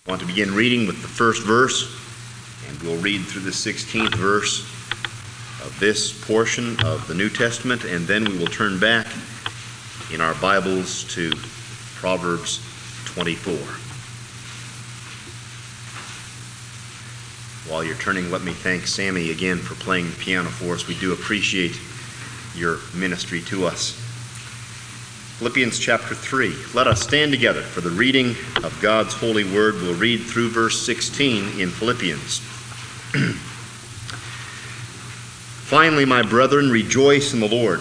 I want to begin reading with the first verse, and we'll read through the 16th verse of this portion of the New Testament, and then we will turn back in our Bibles to Proverbs 24. While you're turning, let me thank Sammy again for playing the piano for us. We do appreciate your ministry to us. Philippians chapter 3. Let us stand together for the reading of God's holy word. We'll read through verse 16 in Philippians. Finally, my brethren, rejoice in the Lord.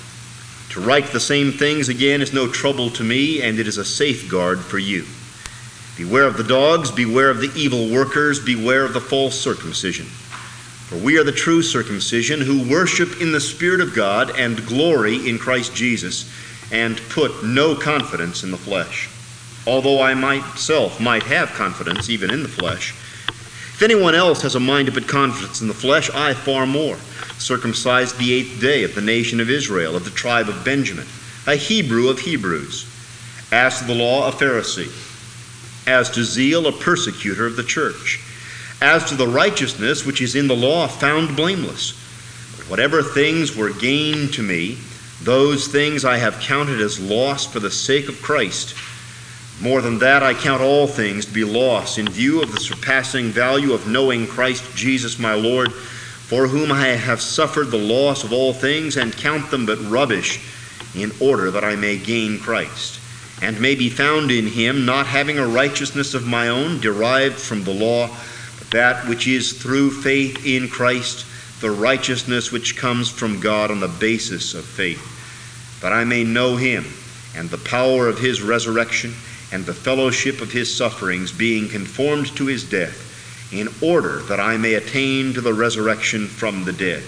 To write the same things again is no trouble to me, and it is a safeguard for you. Beware of the dogs, beware of the evil workers, beware of the false circumcision. For we are the true circumcision, who worship in the Spirit of God and glory in Christ Jesus, and put no confidence in the flesh, although I myself might have confidence even in the flesh. If anyone else has a mind to put confidence in the flesh, I far more. Circumcised the 8th day of the nation of Israel, of the tribe of Benjamin, a Hebrew of Hebrews, as to the law, a Pharisee, as to zeal, a persecutor of the church, as to the righteousness which is in the law, found blameless. But whatever things were gain to me, those things I have counted as loss for the sake of Christ. More than that, I count all things to be loss in view of the surpassing value of knowing Christ Jesus my Lord, for whom I have suffered the loss of all things, and count them but rubbish, in order that I may gain Christ, and may be found in him, not having a righteousness of my own derived from the law, but that which is through faith in Christ, the righteousness which comes from God on the basis of faith, that I may know him, and the power of his resurrection, and the fellowship of his sufferings, being conformed to his death, in order that I may attain to the resurrection from the dead.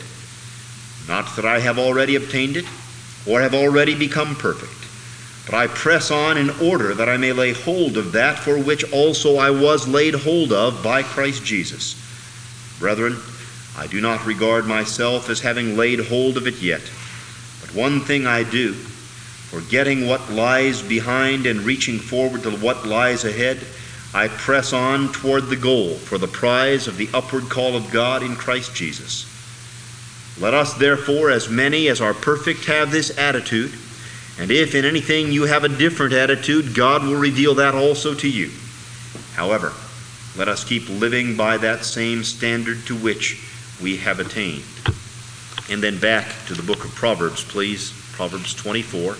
Not that I have already obtained it, or have already become perfect, but I press on in order that I may lay hold of that for which also I was laid hold of by Christ Jesus. Brethren, I do not regard myself as having laid hold of it yet, but one thing I do, forgetting what lies behind and reaching forward to what lies ahead, I press on toward the goal for the prize of the upward call of God in Christ Jesus. Let us therefore, as many as are perfect, have this attitude, and if in anything you have a different attitude, God will reveal that also to you. However, let us keep living by that same standard to which we have attained. And then back to the book of Proverbs, please. Proverbs 24.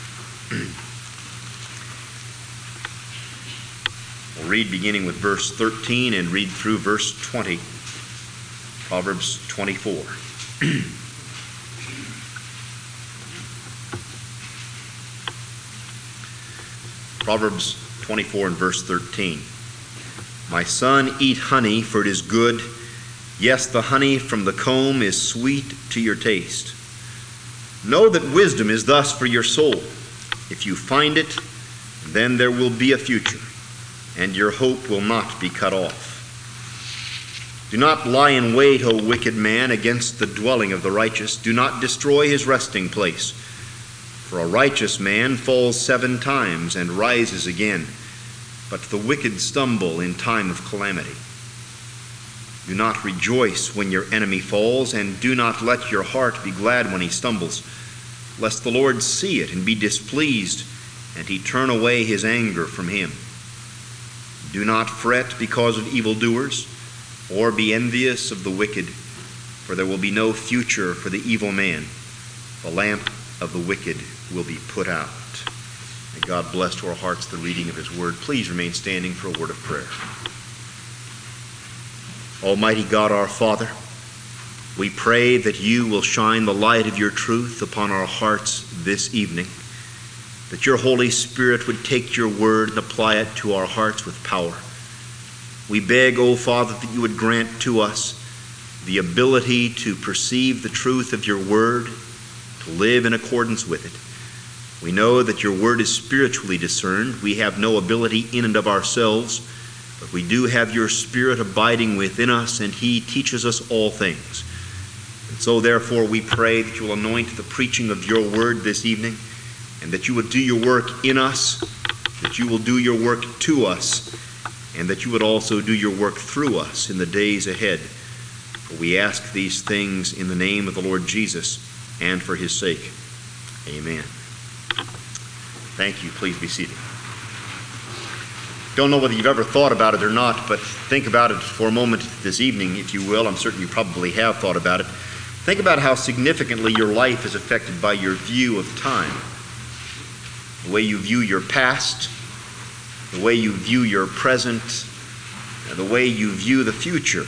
We'll read beginning with verse 13 and read through verse 20. Proverbs 24. Proverbs 24 and verse 13. My son, eat honey, for it is good. Yes, the honey from the comb is sweet to your taste. Know that wisdom is thus for your soul. If you find it, then there will be a future, and your hope will not be cut off. Do not lie in wait, O wicked man, against the dwelling of the righteous. Do not destroy his resting place. For a righteous man falls 7 times and rises again, but the wicked stumble in time of calamity. Do not rejoice when your enemy falls, and do not let your heart be glad when he stumbles, lest the Lord see it and be displeased, and he turn away his anger from him. Do not fret because of evildoers, or be envious of the wicked, for there will be no future for the evil man. The lamp of the wicked will be put out. May God bless to our hearts the reading of his word. Please remain standing for a word of prayer. Almighty God, our Father, we pray that you will shine the light of your truth upon our hearts this evening, that your Holy Spirit would take your word and apply it to our hearts with power. We beg, O Father, that you would grant to us the ability to perceive the truth of your word, to live in accordance with it. We know that your word is spiritually discerned. We have no ability in and of ourselves, but we do have your Spirit abiding within us, and he teaches us all things. And so therefore we pray that you will anoint the preaching of your word this evening, and that you will do your work in us, that you will do your work to us, and that you would also do your work through us in the days ahead. For we ask these things in the name of the Lord Jesus and for his sake. Amen. Thank you. Please be seated. Don't know whether you've ever thought about it or not, but think about it for a moment this evening, if you will. I'm certain you probably have thought about it. Think about how significantly your life is affected by your view of time. The way you view your past, the way you view your present, and the way you view the future.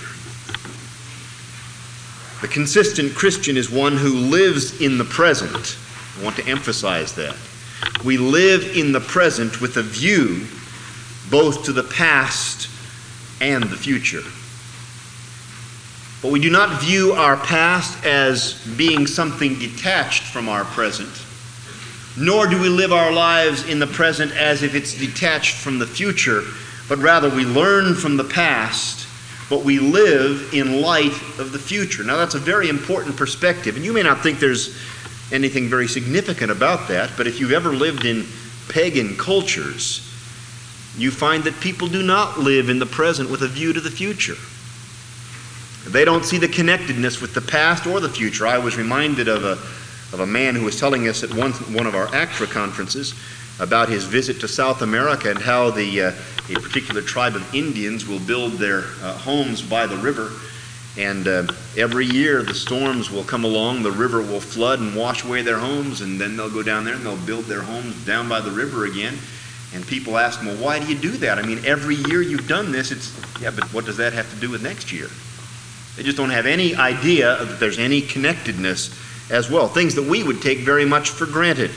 The consistent Christian is one who lives in the present. I want to emphasize that. We live in the present with a view both to the past and the future. But we do not view our past as being something detached from our present, nor do we live our lives in the present as if it's detached from the future, but rather we learn from the past, but we live in light of the future. Now that's a very important perspective, and you may not think there's anything very significant about that, but if you've ever lived in pagan cultures, you find that people do not live in the present with a view to the future. They don't see the connectedness with the past or the future. I was reminded of a man who was telling us at one of our ACTRA conferences about his visit to South America and how a particular tribe of Indians will build their homes by the river. And every year the storms will come along, the river will flood and wash away their homes, and then they'll go down there and they'll build their homes down by the river again. And people ask them, well, why do you do that? I mean, every year you've done this. Yeah, but what does that have to do with next year? They just don't have any idea that there's any connectedness as well, things that we would take very much for granted.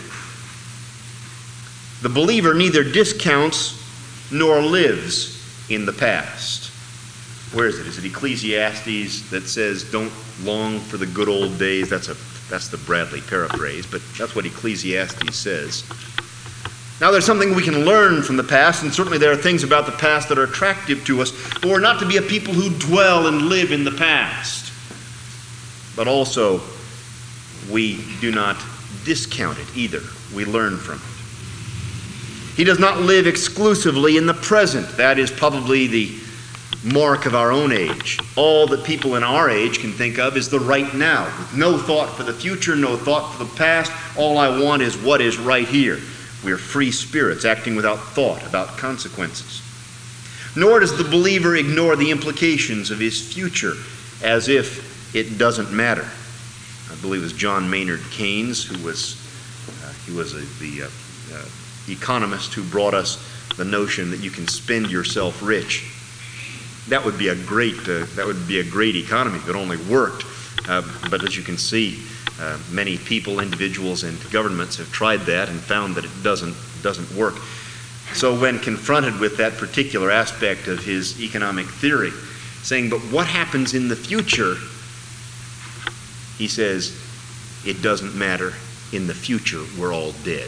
The believer neither discounts nor lives in the past. Where is it? Is it Ecclesiastes that says, don't long for the good old days? That's the Bradley paraphrase, but that's what Ecclesiastes says. Now, there's something we can learn from the past, and certainly there are things about the past that are attractive to us, but we're not to be a people who dwell and live in the past. But also, we do not discount it either. We learn from it. He does not live exclusively in the present. That is probably the mark of our own age. All that people in our age can think of is the right now, with no thought for the future, no thought for the past. All I want is what is right here. We are free spirits acting without thought about consequences. Nor does the believer ignore the implications of his future as if it doesn't matter. I believe it was John Maynard Keynes who was the economist who brought us the notion that you can spend yourself rich. That would be a great economy if it only worked. But as you can see, many people, individuals, and governments have tried that and found that it doesn't work. So when confronted with that particular aspect of his economic theory, saying, but what happens in the future? He says, it doesn't matter. In the future, we're all dead.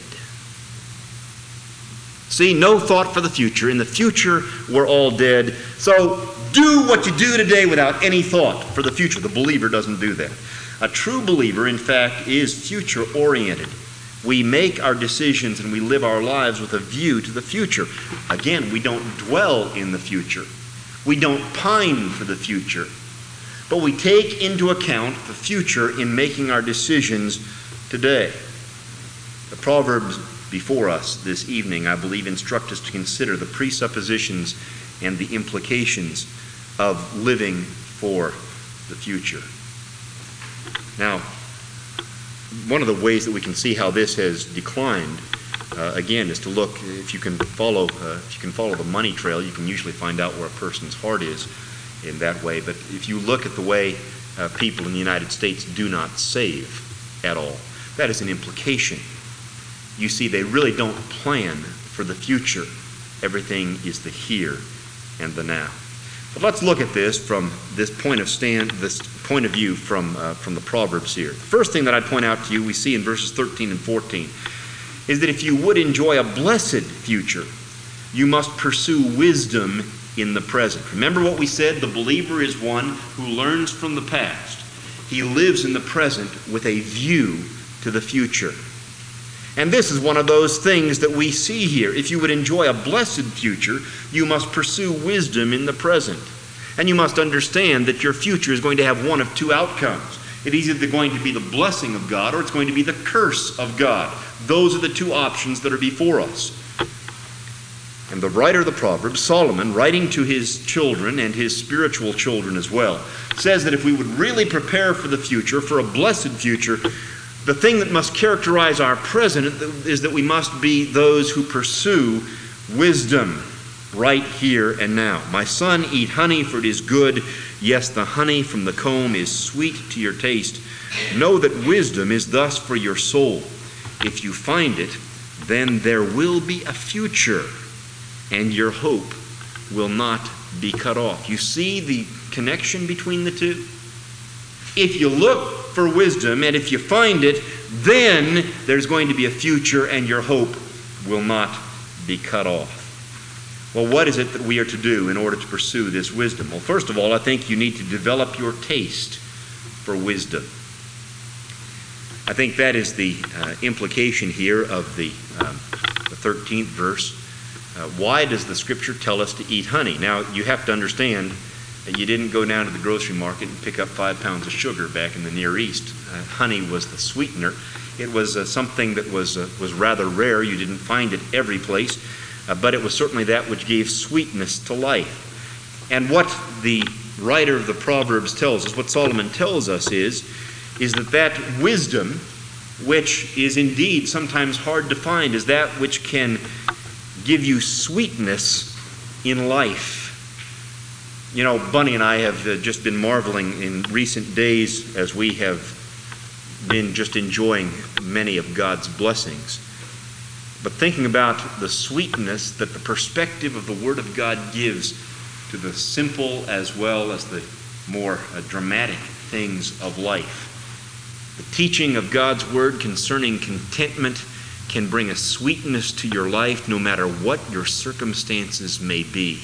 See, no thought for the future. In the future, we're all dead. So do what you do today without any thought for the future. The believer doesn't do that. A true believer, in fact, is future-oriented. We make our decisions and we live our lives with a view to the future. Again, we don't dwell in the future. We don't pine for the future. But we take into account the future in making our decisions today. The Proverbs before us this evening, I believe, instruct us to consider the presuppositions and the implications of living for the future. Now, one of the ways that we can see how this has declined, again, is to look. If you can follow the money trail, you can usually find out where a person's heart is in that way. But if you look at the way people in the United States do not save at all, that is an implication. You see, they really don't plan for the future. Everything is the here and the now. But let's look at this from this point of view from the Proverbs here. The first thing that I'd point out to you, we see in verses 13 and 14, is that if you would enjoy a blessed future, you must pursue wisdom in the present. Remember what we said? The believer is one who learns from the past. He lives in the present with a view to the future. And this is one of those things that we see here. If you would enjoy a blessed future, you must pursue wisdom in the present. And you must understand that your future is going to have one of two outcomes. It is either going to be the blessing of God or it's going to be the curse of God. Those are the two options that are before us. And the writer of the Proverbs, Solomon, writing to his children and his spiritual children as well, says that if we would really prepare for the future, for a blessed future, the thing that must characterize our present is that we must be those who pursue wisdom right here and now. My son, eat honey, for it is good. Yes, the honey from the comb is sweet to your taste. Know that wisdom is thus for your soul. If you find it, then there will be a future, and your hope will not be cut off. You see the connection between the two? If you look for wisdom, and if you find it, then there's going to be a future, and your hope will not be cut off. Well, what is it that we are to do in order to pursue this wisdom? Well, first of all, I think you need to develop your taste for wisdom. I think that is the implication here of the 13th verse. Why does the Scripture tell us to eat honey? Now, you have to understand that you didn't go down to the grocery market and pick up 5 pounds of sugar back in the Near East. Honey was the sweetener. It was something that was rather rare. You didn't find it every place. But it was certainly that which gave sweetness to life. And what the writer of the Proverbs tells us, what Solomon tells us is that wisdom, which is indeed sometimes hard to find, is that which can give you sweetness in life. You know, Bunny and I have just been marveling in recent days as we have been just enjoying many of God's blessings. But thinking about the sweetness that the perspective of the Word of God gives to the simple as well as the more dramatic things of life. The teaching of God's Word concerning contentment can bring a sweetness to your life no matter what your circumstances may be.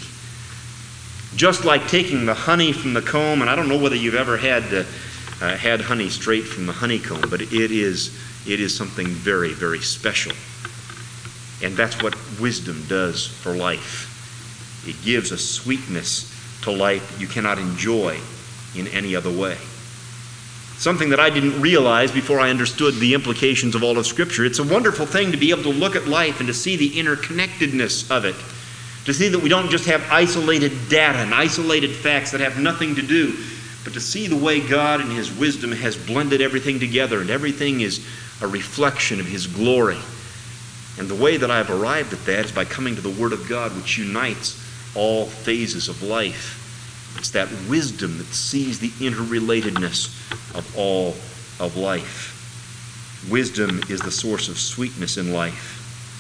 Just like taking the honey from the comb, and I don't know whether you've ever had honey straight from the honeycomb, but it is something very, very special. And that's what wisdom does for life. It gives a sweetness to life that you cannot enjoy in any other way. Something that I didn't realize before I understood the implications of all of Scripture. It's a wonderful thing to be able to look at life and to see the interconnectedness of it. To see that we don't just have isolated data and isolated facts that have nothing to do, but to see the way God in His wisdom has blended everything together, and everything is a reflection of His glory. And the way that I've arrived at that is by coming to the Word of God, which unites all phases of life. It's that wisdom that sees the interrelatedness of all of life. Wisdom is the source of sweetness in life.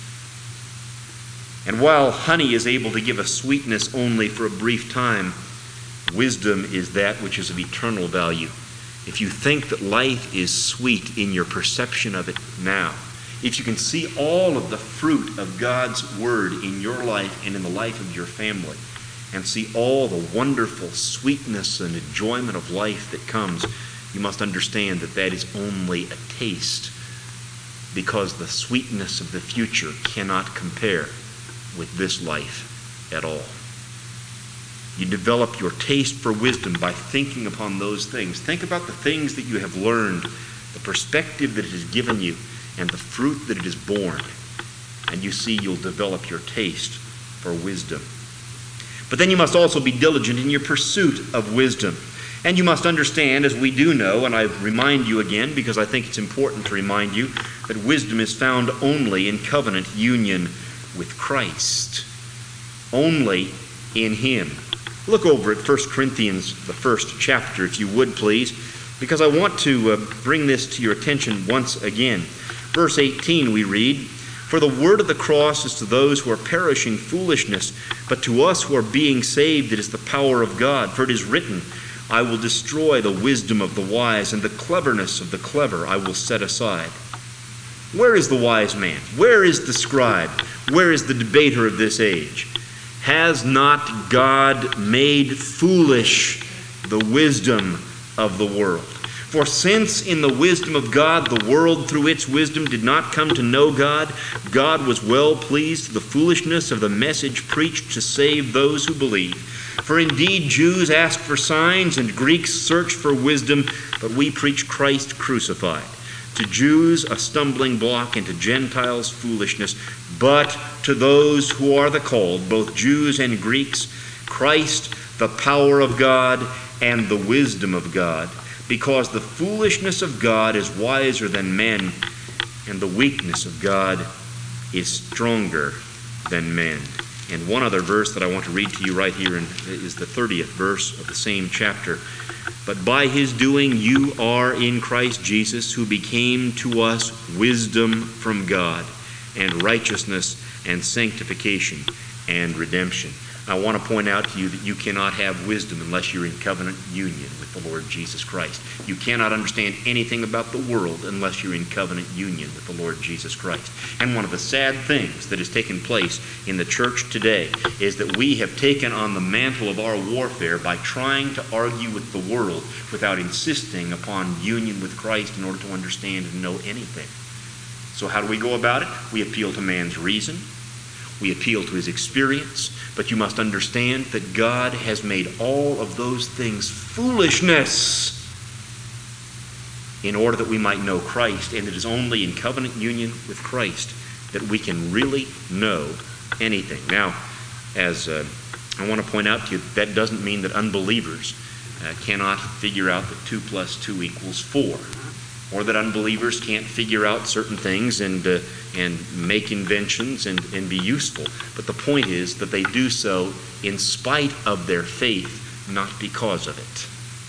And while honey is able to give a sweetness only for a brief time, wisdom is that which is of eternal value. If you think that life is sweet in your perception of it now, if you can see all of the fruit of God's Word in your life and in the life of your family, and see all the wonderful sweetness and enjoyment of life that comes, you must understand that that is only a taste, because the sweetness of the future cannot compare with this life at all. You develop your taste for wisdom by thinking upon those things. Think about the things that you have learned, the perspective that it has given you, and the fruit that it has borne. And you see you'll develop your taste for wisdom. But then you must also be diligent in your pursuit of wisdom. And you must understand, as we do know, and I remind you again because I think it's important to remind you, that wisdom is found only in covenant union with Christ. Only in Him. Look over at 1 Corinthians, the first chapter, if you would please, because I want to bring this to your attention once again. Verse 18 we read, "For the word of the cross is to those who are perishing foolishness, but to us who are being saved it is the power of God. For it is written, I will destroy the wisdom of the wise, and the cleverness of the clever I will set aside." Where is the wise man? Where is the scribe? Where is the debater of this age? Has not God made foolish the wisdom of the world? For since in the wisdom of God the world through its wisdom did not come to know God, God was well pleased through the foolishness of the message preached to save those who believe. For indeed Jews ask for signs and Greeks search for wisdom, but we preach Christ crucified. To Jews a stumbling block and to Gentiles foolishness, but to those who are the called, both Jews and Greeks, Christ the power of God and the wisdom of God. Because the foolishness of God is wiser than men, and the weakness of God is stronger than men. And one other verse that I want to read to you right here is the 30th verse of the same chapter. But by his doing you are in Christ Jesus, who became to us wisdom from God, and righteousness and sanctification and redemption. I want to point out to you that you cannot have wisdom unless you're in covenant union with the Lord Jesus Christ. You cannot understand anything about the world unless you're in covenant union with the Lord Jesus Christ. And one of the sad things that has taken place in the church today is that we have taken on the mantle of our warfare by trying to argue with the world without insisting upon union with Christ in order to understand and know anything. So how do we go about it? We appeal to man's reason. We appeal to his experience, but you must understand that God has made all of those things foolishness in order that we might know Christ, and it is only in covenant union with Christ that we can really know anything. Now, as I want to point out to you, that doesn't mean that unbelievers cannot figure out that 2 + 2 = 4. Or that unbelievers can't figure out certain things and make inventions and be useful. But the point is that they do so in spite of their faith, not because of it.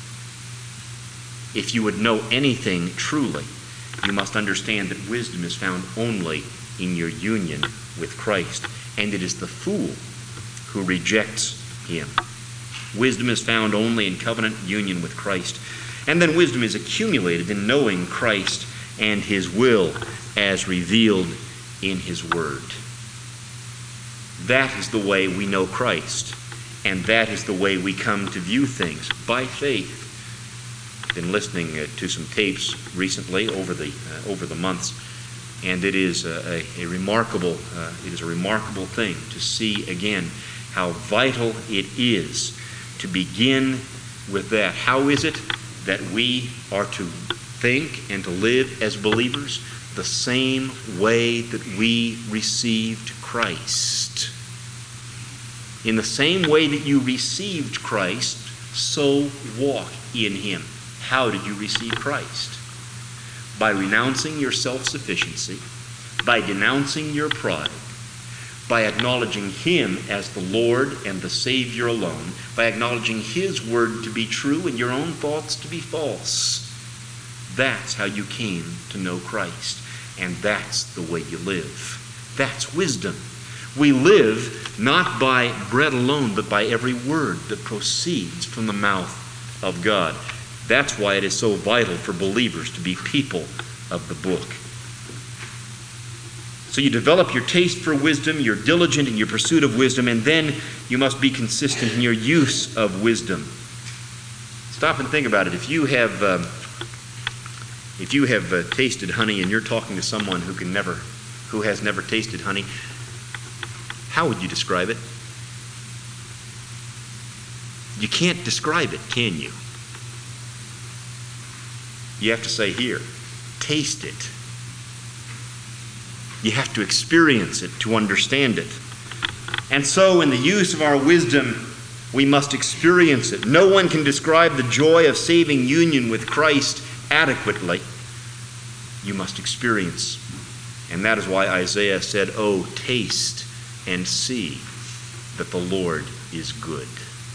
If you would know anything truly, you must understand that wisdom is found only in your union with Christ. And it is the fool who rejects him. Wisdom is found only in covenant union with Christ. And then wisdom is accumulated in knowing Christ and his will as revealed in his word. That is the way we know Christ, and that is the way we come to view things, by faith. I've been listening to some tapes recently over the months, and it is a remarkable thing to see again how vital it is to begin with that. How is it that we are to think and to live as believers? The same way that we received Christ. In the same way that you received Christ, so walk in him. How did you receive Christ? By renouncing your self-sufficiency, by denouncing your pride, by acknowledging him as the Lord and the Savior alone, by acknowledging his word to be true and your own thoughts to be false. That's how you came to know Christ, and that's the way you live. That's wisdom. We live not by bread alone, but by every word that proceeds from the mouth of God. That's why it is so vital for believers to be people of the book. So you develop your taste for wisdom, you're diligent in your pursuit of wisdom, and then you must be consistent in your use of wisdom. Stop and think about it. If you have tasted honey and you're talking to someone who has never tasted honey, how would you describe it? You can't describe it, can you? You have to say, here, taste it. You have to experience it to understand it. And so in the use of our wisdom, we must experience it. No one can describe the joy of saving union with Christ adequately. You must experience. And that is why Isaiah said, "Oh, taste and see that the Lord is good."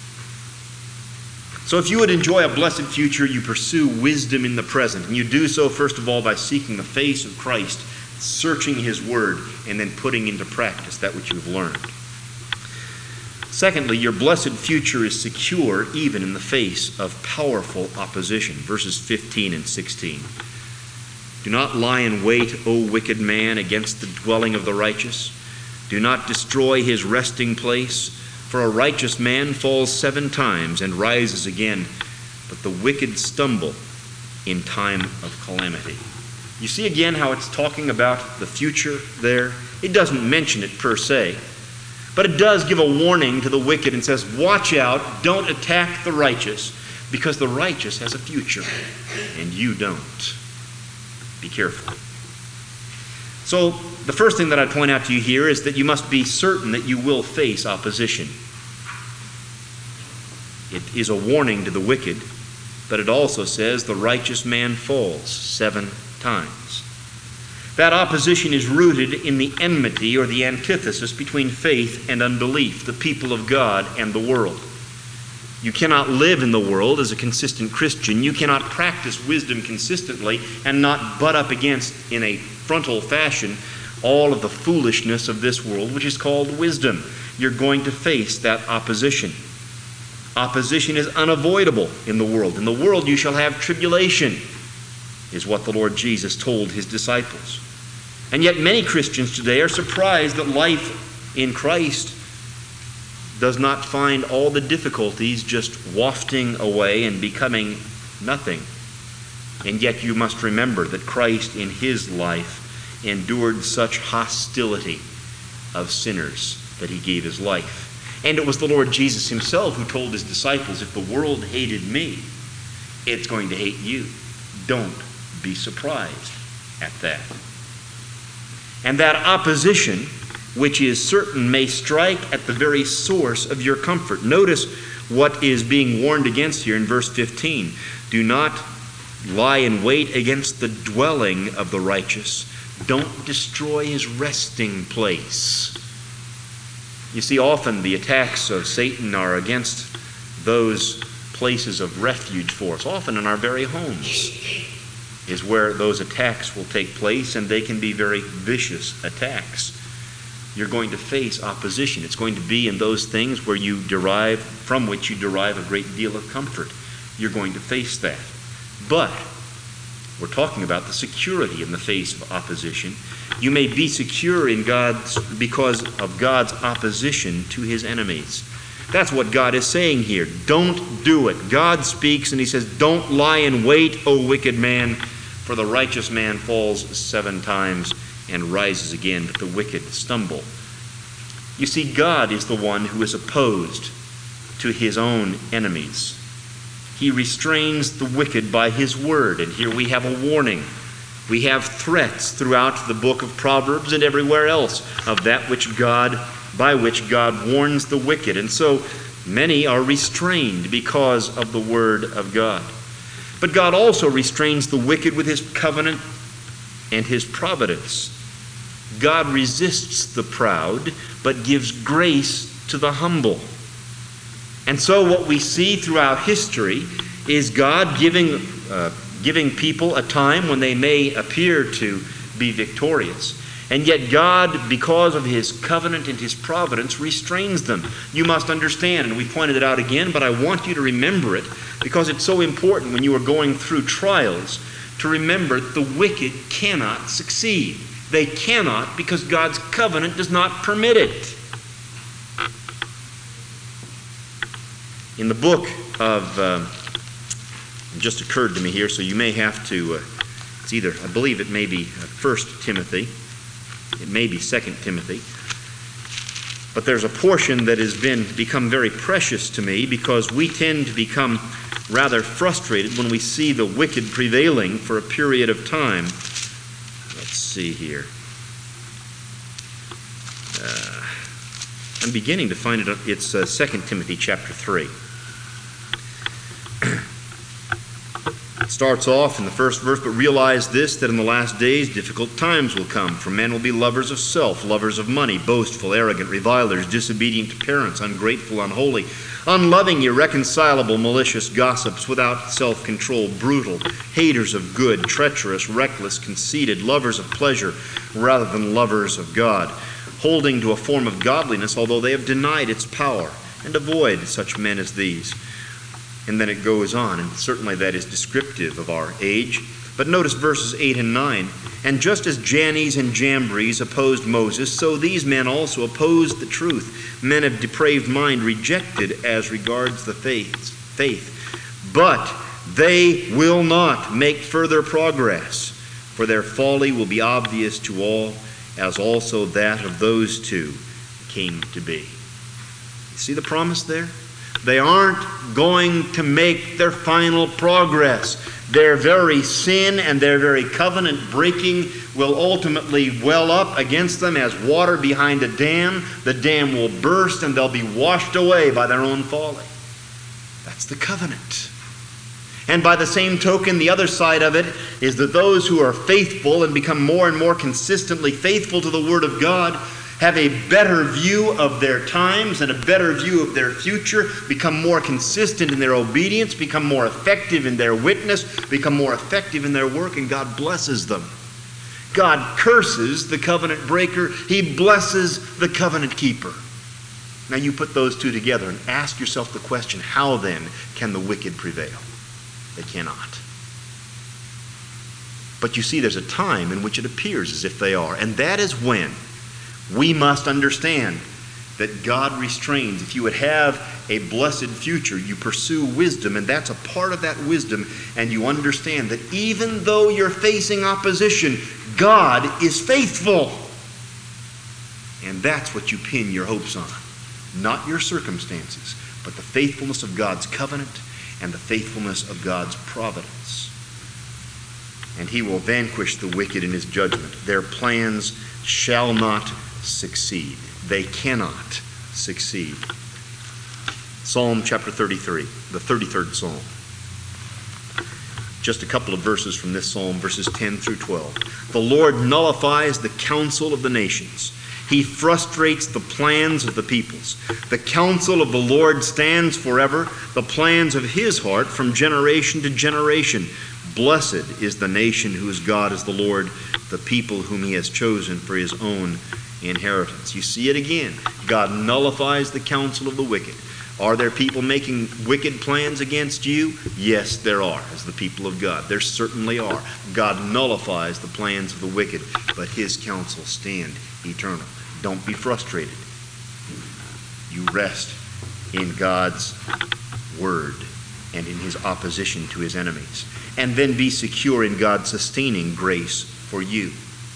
So if you would enjoy a blessed future, you pursue wisdom in the present. And you do so, first of all, by seeking the face of Christ, searching his word, and then putting into practice that which you've learned. Secondly, your blessed future is secure even in the face of powerful opposition. Verses 15 and 16. Do not lie in wait, O wicked man, against the dwelling of the righteous. Do not destroy his resting place. For a righteous man falls 7 times and rises again, but the wicked stumble in time of calamity. You see again how it's talking about the future there? It doesn't mention it per se, but it does give a warning to the wicked and says, watch out, don't attack the righteous, because the righteous has a future, and you don't. Be careful. So, the first thing that I'd point out to you here is that you must be certain that you will face opposition. It is a warning to the wicked, but it also says the righteous man falls 7 times. That opposition is rooted in the enmity or the antithesis between faith and unbelief, the people of God and the world. You cannot live in the world as a consistent Christian. You cannot practice wisdom consistently and not butt up against, in a frontal fashion, all of the foolishness of this world, which is called wisdom. You're going to face that opposition. Opposition is unavoidable in the world. In the world you shall have tribulation, is what the Lord Jesus told his disciples. And yet many Christians today are surprised that life in Christ does not find all the difficulties just wafting away and becoming nothing. And yet you must remember that Christ in his life endured such hostility of sinners that he gave his life. And it was the Lord Jesus himself who told his disciples, if the world hated me, it's going to hate you. Don't be surprised at that. And that opposition, which is certain, may strike at the very source of your comfort. Notice what is being warned against here in verse 15. Do not lie in wait against the dwelling of the righteous. Don't destroy his resting place. You see, often the attacks of Satan are against those places of refuge for us. Often in our very homes is where those attacks will take place, and they can be very vicious attacks. You're going to face opposition. It's going to be in those things from which you derive a great deal of comfort. You're going to face that. But we're talking about the security in the face of opposition. You may be secure because of God's opposition to his enemies. That's what God is saying here. Don't do it. God speaks and he says, don't lie in wait, O wicked man, for the righteous man falls 7 times and rises again, but the wicked stumble. You see, God is the one who is opposed to his own enemies. He restrains the wicked by his word, and here we have a warning. We have threats throughout the book of Proverbs and everywhere else of that by which God warns the wicked. And so many are restrained because of the word of God. But God also restrains the wicked with his covenant and his providence. God resists the proud, but gives grace to the humble. And so what we see throughout history is God giving people a time when they may appear to be victorious. And yet God, because of his covenant and his providence, restrains them. You must understand, and we pointed it out again, but I want you to remember it because it's so important when you are going through trials to remember that the wicked cannot succeed. They cannot because God's covenant does not permit it. In the book of, it just occurred to me here, so you may have to, it's either, I believe it may be 1 Timothy, it may be 2 Timothy, but there's a portion that has become very precious to me because we tend to become rather frustrated when we see the wicked prevailing for a period of time. Let's see here. I'm beginning to find it. It's 2 Timothy chapter 3. It starts off in the first verse, but realize this, that in the last days difficult times will come, for men will be lovers of self, lovers of money, boastful, arrogant, revilers, disobedient to parents, ungrateful, unholy, unloving, irreconcilable, malicious, gossips, without self-control, brutal, haters of good, treacherous, reckless, conceited, lovers of pleasure rather than lovers of God, holding to a form of godliness, although they have denied its power, and avoid such men as these. And then it goes on, and certainly that is descriptive of our age. But notice verses 8 and 9. And just as Jannes and Jambres opposed Moses, so these men also opposed the truth. Men of depraved mind rejected as regards the faith. But They will not make further progress, for their folly will be obvious to all, as also that of those two came to be. You see the promise there? They aren't going to make their final progress. Their very sin and their very covenant breaking will ultimately well up against them as water behind a dam. The dam will burst and they'll be washed away by their own folly. That's the covenant. And by the same token, the other side of it is that those who are faithful and become more and more consistently faithful to the Word of God have a better view of their times and a better view of their future, become more consistent in their obedience, become more effective in their witness, become more effective in their work, and God blesses them. God curses the covenant breaker. He blesses the covenant keeper. Now you put those two together and ask yourself the question, how then can the wicked prevail? They cannot. But you see, there's a time in which it appears as if they are, and that is when we must understand that God restrains. If you would have a blessed future, you pursue wisdom, and that's a part of that wisdom, and you understand that even though you're facing opposition, God is faithful. And that's what you pin your hopes on. Not your circumstances, but the faithfulness of God's covenant and the faithfulness of God's providence. And he will vanquish the wicked in his judgment. Their plans shall not succeed. They cannot succeed. Psalm chapter 33, the 33rd Psalm. Just a couple of verses from this psalm, verses 10 through 12. The Lord nullifies the counsel of the nations. He frustrates the plans of the peoples. The counsel of the Lord stands forever, the plans of his heart from generation to generation. Blessed is the nation whose God is the Lord, the people whom he has chosen for his own inheritance. You see it again. God nullifies the counsel of the wicked. Are there people making wicked plans against you? Yes, there are, as the people of God. There certainly are. God nullifies the plans of the wicked, but his counsel stand eternal. Don't be frustrated. You rest in God's word and in his opposition to his enemies. And then be secure in God's sustaining grace for you.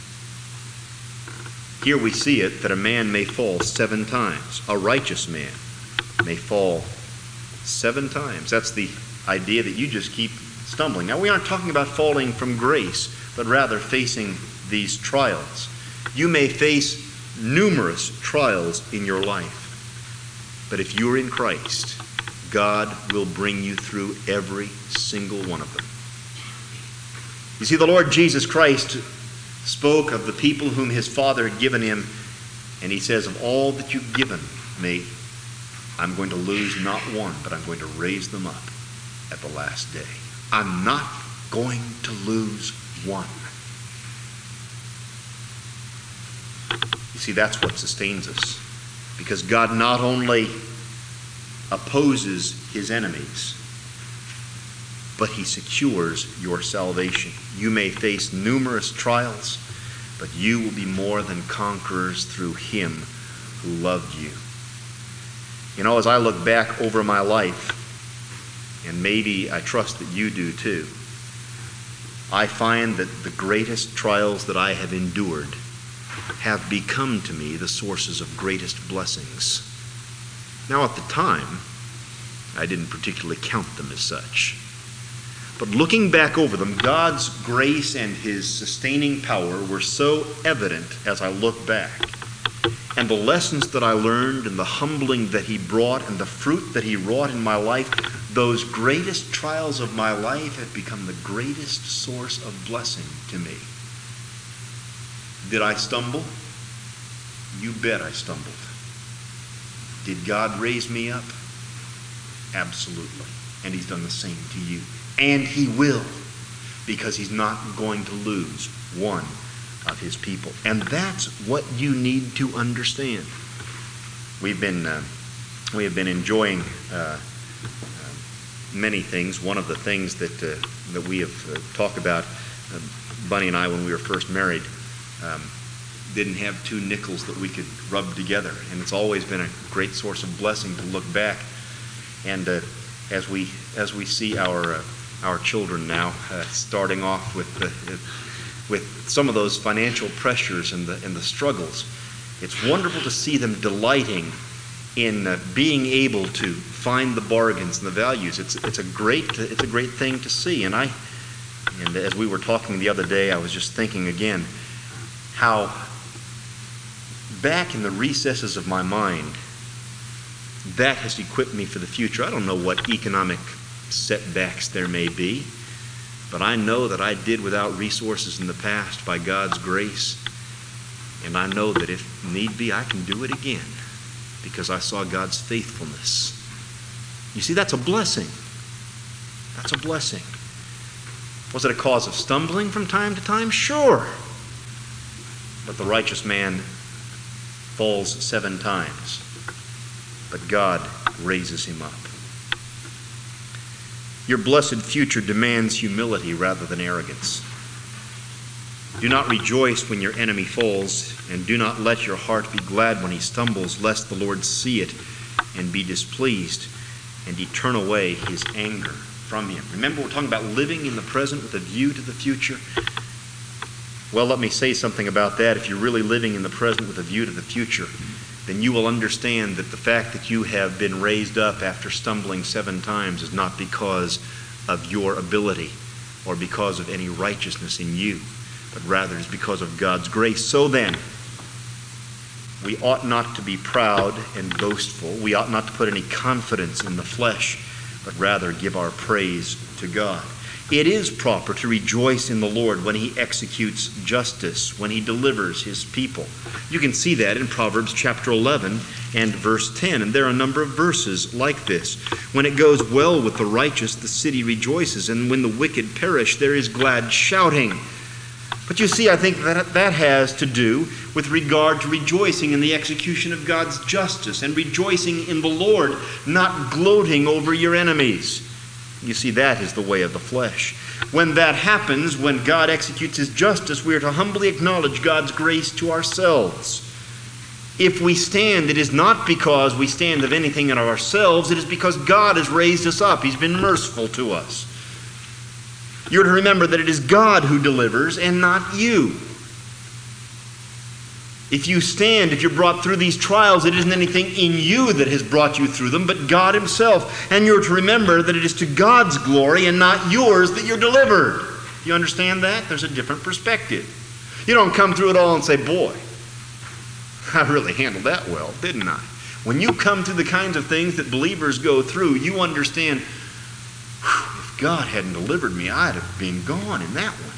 Here we see it that a man may fall 7 times. A righteous man may fall 7 times. That's the idea that you just keep stumbling. Now, we aren't talking about falling from grace, but rather facing these trials. You may face numerous trials in your life, but if you're in Christ, God will bring you through every single one of them. You see, the Lord Jesus Christ spoke of the people whom his Father had given him, and he says, of all that you've given me, I'm going to lose not one, but I'm going to raise them up at the last day. I'm not going to lose one. You see, that's what sustains us. Because God not only opposes his enemies, but he secures your salvation. You may face numerous trials, but you will be more than conquerors through him who loved you. You know, as I look back over my life, and maybe I trust that you do too, I find that the greatest trials that I have endured have become to me the sources of greatest blessings. Now, at the time, I didn't particularly count them as such. But looking back over them, God's grace and his sustaining power were so evident as I look back. And the lessons that I learned and the humbling that he brought and the fruit that he wrought in my life, those greatest trials of my life have become the greatest source of blessing to me. Did I stumble? You bet I stumbled. Did God raise me up? Absolutely. And he's done the same to you. And he will, because he's not going to lose one of his people. And that's what you need to understand. We have been enjoying many things. One of the things that we have talked about, Bunny and I, when we were first married, didn't have 2 nickels that we could rub together, and it's always been a great source of blessing to look back. And as we see our our children now, starting off with some of those financial pressures and the struggles. It's wonderful to see them delighting in being able to find the bargains and the values. It's a great thing to see. And as we were talking the other day, I was just thinking again how back in the recesses of my mind, that has equipped me for the future. I don't know what economic setbacks there may be, but I know that I did without resources in the past by God's grace, and I know that if need be, I can do it again because I saw God's faithfulness. You see, that's a blessing. That's a blessing. Was it a cause of stumbling from time to time? Sure. But the righteous man falls 7 times, but God raises him up. Your blessed future demands humility rather than arrogance. Do not rejoice when your enemy falls, and do not let your heart be glad when he stumbles, lest the Lord see it and be displeased and he turn away his anger from him. Remember, we're talking about living in the present with a view to the future. Well, let me say something about that. If you're really living in the present with a view to the future, then you will understand that the fact that you have been raised up after stumbling 7 times is not because of your ability or because of any righteousness in you, but rather is because of God's grace. So then, we ought not to be proud and boastful. We ought not to put any confidence in the flesh, but rather give our praise to God. It is proper to rejoice in the Lord when he executes justice, when he delivers his people. You can see that in Proverbs chapter 11 and verse 10, and there are a number of verses like this. When it goes well with the righteous, the city rejoices, and when the wicked perish, there is glad shouting. But you see, I think that has to do with regard to rejoicing in the execution of God's justice and rejoicing in the Lord, not gloating over your enemies. You see, that is the way of the flesh. When that happens, when God executes his justice, we are to humbly acknowledge God's grace to ourselves. If we stand, it is not because we stand of anything in ourselves. It is because God has raised us up. He's been merciful to us. You're to remember that it is God who delivers and not you. If you stand, if you're brought through these trials, it isn't anything in you that has brought you through them, but God himself. And you're to remember that it is to God's glory and not yours that you're delivered. You understand that? There's a different perspective. You don't come through it all and say, boy, I really handled that well, didn't I? When you come through the kinds of things that believers go through, you understand, if God hadn't delivered me, I'd have been gone in that one.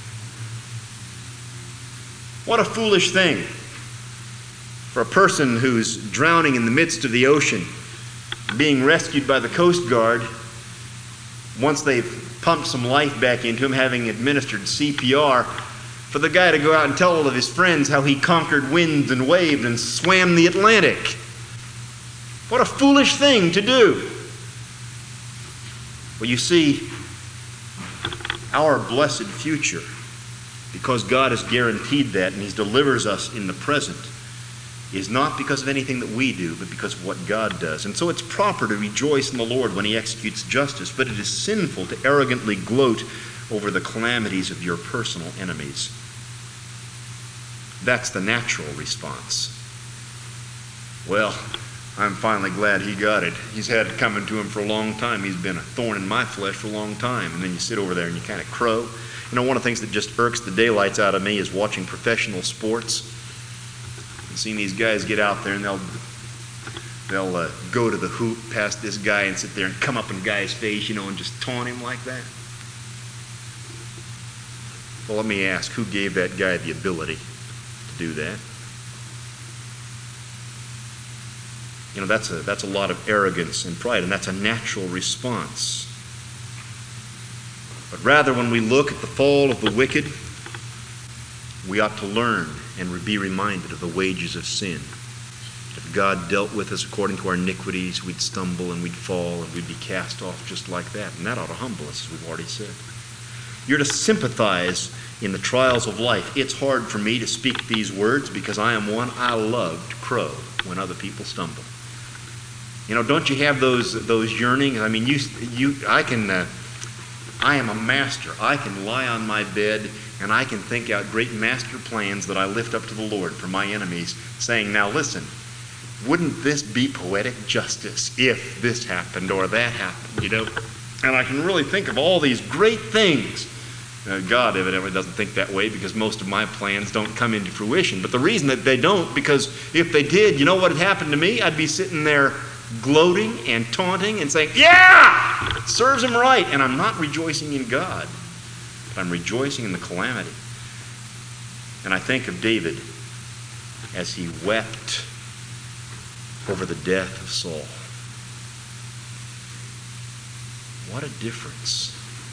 What a foolish thing for a person who's drowning in the midst of the ocean, being rescued by the Coast Guard, once they've pumped some life back into him, having administered CPR, for the guy to go out and tell all of his friends how he conquered winds and waves and swam the Atlantic. What a foolish thing to do. Well, you see, our blessed future, because God has guaranteed that and he delivers us in the present, is not because of anything that we do, but because of what God does. And so it's proper to rejoice in the Lord when he executes justice, but it is sinful to arrogantly gloat over the calamities of your personal enemies. That's the natural response. Well, I'm finally glad he got it. He's had it coming to him for a long time. He's been a thorn in my flesh for a long time. And then you sit over there and you kind of crow. You know, one of the things that just irks the daylights out of me is watching professional sports. I've seen these guys get out there and they'll go to the hoop past this guy and sit there and come up in the guy's face, you know, and just taunt him like that. Well, let me ask, who gave that guy the ability to do that? You know, that's a lot of arrogance and pride, and that's a natural response. But rather, when we look at the fall of the wicked, we ought to learn and be reminded of the wages of sin. If God dealt with us according to our iniquities, we'd stumble and we'd fall and we'd be cast off just like that. And that ought to humble us, as we've already said. You're to sympathize in the trials of life. It's hard for me to speak these words because I am one. I love to crow when other people stumble. You know, don't you have those yearnings? I mean, I I am a master. I can lie on my bed and I can think out great master plans that I lift up to the Lord for my enemies, saying, now listen, wouldn't this be poetic justice if this happened or that happened, you know? And I can really think of all these great things. God evidently doesn't think that way because most of my plans don't come into fruition. But the reason that they don't, because if they did, you know what had happened to me? I'd be sitting there gloating and taunting and saying, yeah, serves him right. And I'm not rejoicing in God, but I'm rejoicing in the calamity. And I think of David as he wept over the death of Saul. What a difference.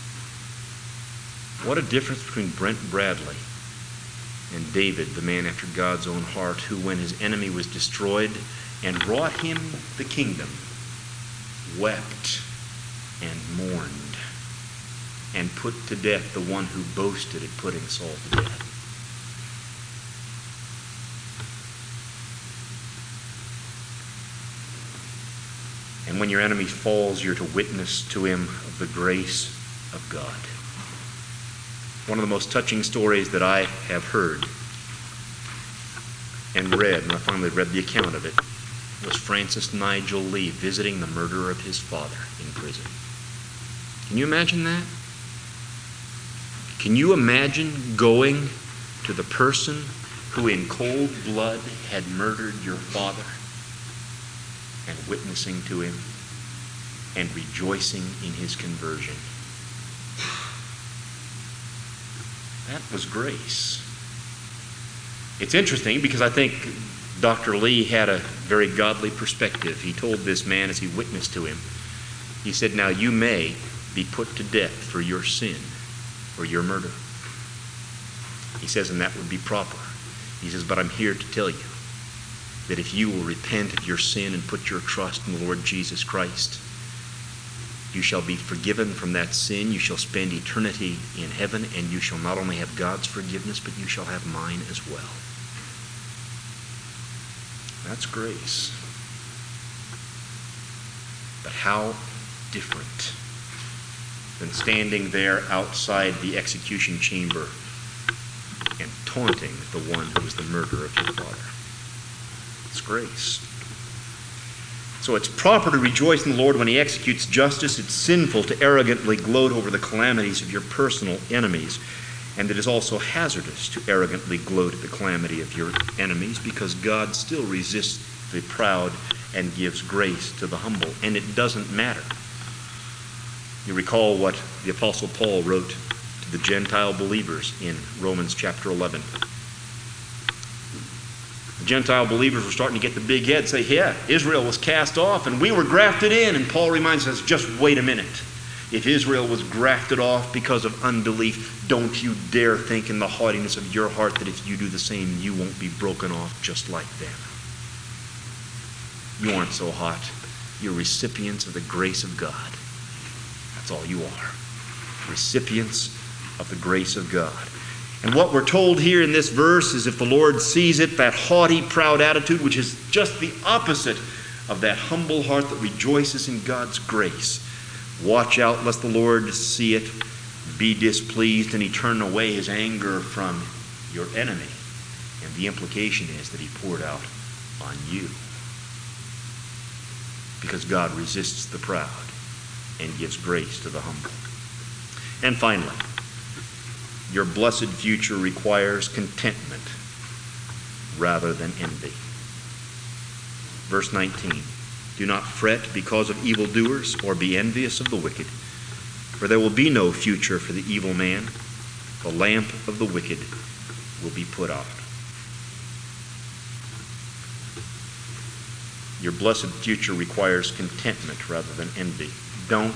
What a difference between Brent Bradley and David, the man after God's own heart, who, when his enemy was destroyed and brought him the kingdom, wept and mourned and put to death the one who boasted at putting Saul to death. And when your enemy falls, you're to witness to him of the grace of God. One of the most touching stories that I have heard and read, and I finally read the account of it, was Francis Nigel Lee visiting the murderer of his father in prison. Can you imagine that? Can you imagine going to the person who in cold blood had murdered your father and witnessing to him and rejoicing in his conversion? That was grace. It's interesting because I think Dr. Lee had a very godly perspective. He told this man as he witnessed to him, he said, now you may be put to death for your sin or your murder. He says, and that would be proper. He says, but I'm here to tell you that if you will repent of your sin and put your trust in the Lord Jesus Christ, you shall be forgiven from that sin. You shall spend eternity in heaven, and you shall not only have God's forgiveness, but you shall have mine as well. That's grace. But how different than standing there outside the execution chamber and taunting the one who was the murderer of your father. It's grace. So it's proper to rejoice in the Lord when he executes justice. It's sinful to arrogantly gloat over the calamities of your personal enemies. And it is also hazardous to arrogantly gloat at the calamity of your enemies, because God still resists the proud and gives grace to the humble. And it doesn't matter. You recall what the Apostle Paul wrote to the Gentile believers in Romans chapter 11. The Gentile believers were starting to get the big head, say, yeah, Israel was cast off and we were grafted in. And Paul reminds us, just wait a minute. If Israel was grafted off because of unbelief, don't you dare think in the haughtiness of your heart that if you do the same, you won't be broken off just like them. You aren't so hot. You're recipients of the grace of God. That's all you are. Recipients of the grace of God. And what we're told here in this verse is if the Lord sees it, that haughty, proud attitude, which is just the opposite of that humble heart that rejoices in God's grace, watch out lest the Lord see it, be displeased, and he turn away his anger from your enemy. And the implication is that he poured out on you. Because God resists the proud and gives grace to the humble. And finally, your blessed future requires contentment rather than envy. Verse 19, do not fret because of evildoers, or be envious of the wicked, for there will be no future for the evil man. The lamp of the wicked will be put out. Your blessed future requires contentment rather than envy. Don't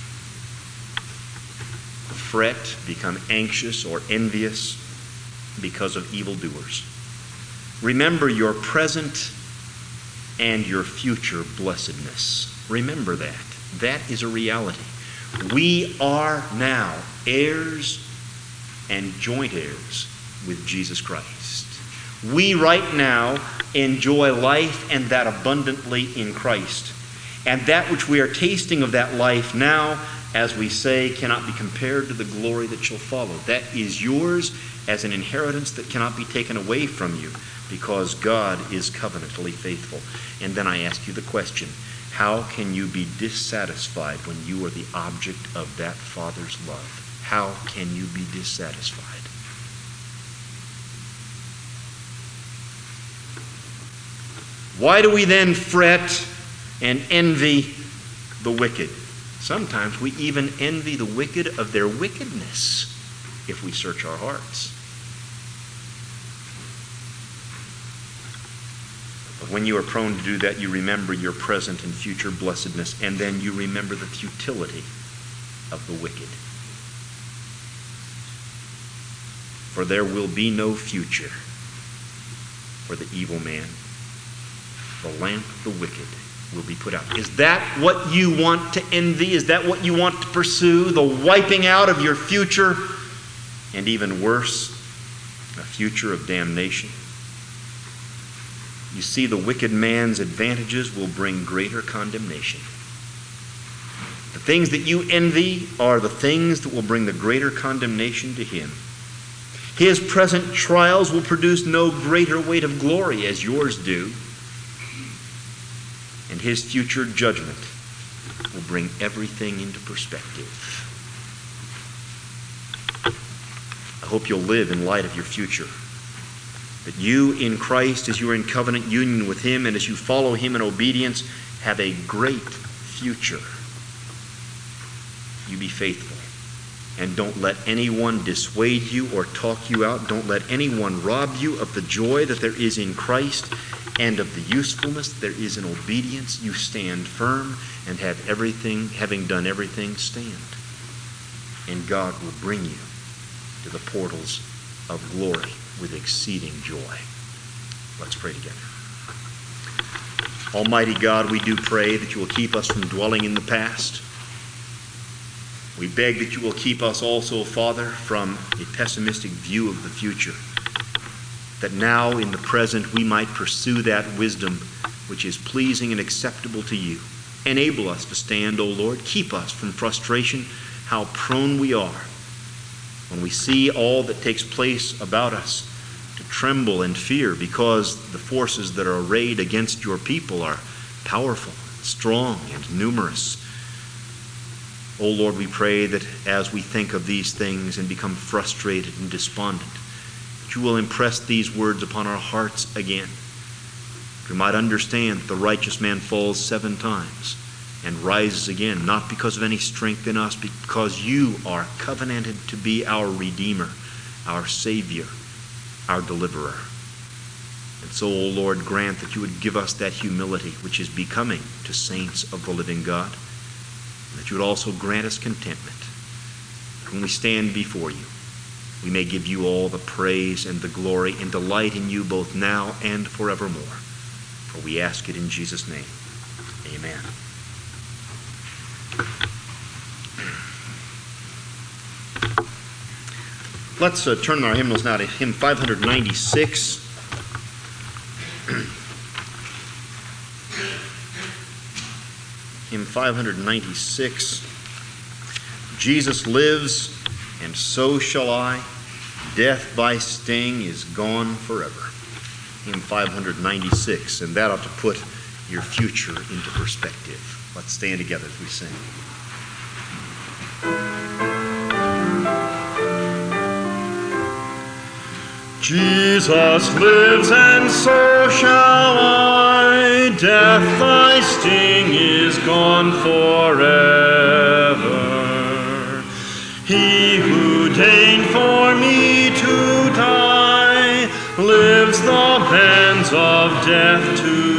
fret, become anxious or envious because of evildoers. Remember your present and your future blessedness. Remember that. That is a reality. We are now heirs and joint heirs with Jesus Christ. We right now enjoy life, and that abundantly in Christ. And that which we are tasting of that life now as we say, cannot be compared to the glory that shall follow. That is yours as an inheritance that cannot be taken away from you, because God is covenantally faithful. And then I ask you the question, how can you be dissatisfied when you are the object of that Father's love? How can you be dissatisfied? Why do we then fret and envy the wicked? Sometimes we even envy the wicked of their wickedness if we search our hearts. But when you are prone to do that, you remember your present and future blessedness, and then you remember the futility of the wicked. For there will be no future for the evil man. The lamp of the wicked will be put out. Is that what you want to envy? Is that what you want to pursue? The wiping out of your future, and even worse, a future of damnation? You see, the wicked man's advantages will bring greater condemnation. The things that you envy are the things that will bring the greater condemnation to him. His present trials will produce no greater weight of glory as yours do. And his future judgment will bring everything into perspective. I hope you'll live in light of your future. That you in Christ, as you are in covenant union with him and as you follow him in obedience, have a great future. You be faithful. And don't let anyone dissuade you or talk you out. Don't let anyone rob you of the joy that there is in Christ and of the usefulness that there is in obedience. You stand firm and have everything, having done everything, stand. And God will bring you to the portals of glory with exceeding joy. Let's pray together. Almighty God, we do pray that you will keep us from dwelling in the past. We beg that you will keep us also, Father, from a pessimistic view of the future. That now in the present we might pursue that wisdom which is pleasing and acceptable to you. Enable us to stand, O Lord. Keep us from frustration. How prone we are when we see all that takes place about us to tremble and fear, because the forces that are arrayed against your people are powerful, strong, and numerous. O Lord, we pray that as we think of these things and become frustrated and despondent, that you will impress these words upon our hearts again. We might understand that the righteous man falls 7 times and rises again, not because of any strength in us, but because you are covenanted to be our Redeemer, our Savior, our Deliverer. And so, O Lord, grant that you would give us that humility which is becoming to saints of the living God, and that you would also grant us contentment. When we stand before you, we may give you all the praise and the glory and delight in you both now and forevermore. For we ask it in Jesus' name. Amen. Let's turn our hymnals now to hymn 596. Hymn 596. Jesus lives, and so shall I. Death by sting is gone forever. Hymn 596, and that ought to put your future into perspective. Let's stand together as we sing. Jesus lives, and so shall I. Death, thy sting is gone forever. He who deigned for me to die lives the bands of death to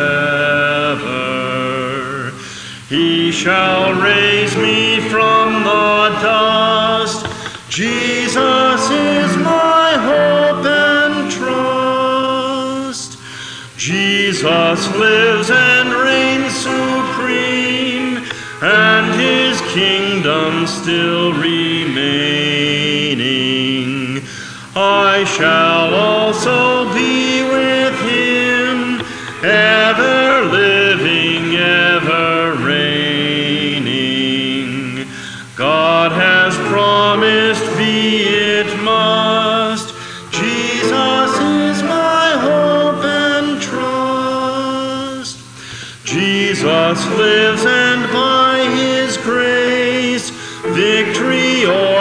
sever. He shall raise me from the dust. Jesus is my hope and trust. Jesus lives and reigns supreme, and his kingdom still remaining. I shall also be with him, ever living, ever reigning.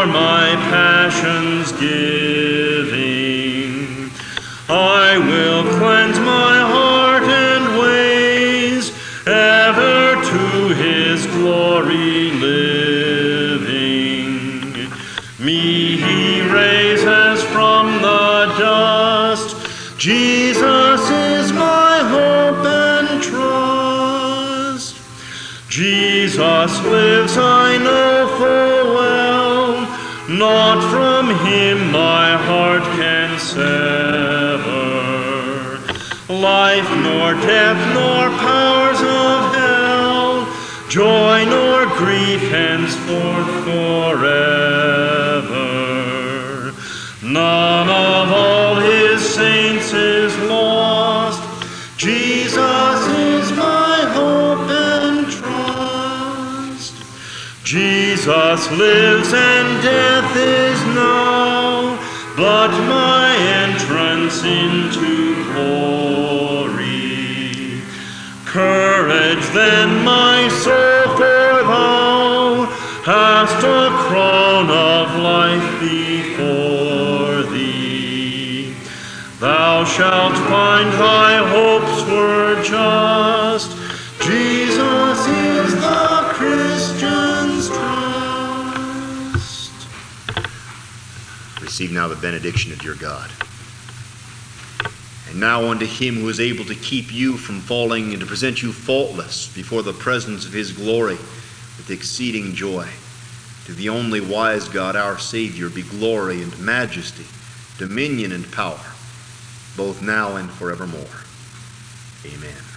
for my passions giving. I will cleanse my heart and ways, ever to his glory living. Me he raises from the dust. Jesus is my hope and trust. Jesus lives, I know full well, not from him my heart can sever. Life nor death nor powers of hell, joy nor grief henceforth forever. None of all his saints is lost. Jesus is my hope and trust. Jesus lives and death is now but my entrance into glory. Courage then, my soul, for thou hast a crown of life before thee. Thou shalt find thy hopes were just. Jesus is the Christian's trust. Receive now the benediction of your God. And now unto him who is able to keep you from falling and to present you faultless before the presence of his glory with exceeding joy, to the only wise God, our Savior, be glory and majesty, dominion and power, both now and forevermore. Amen.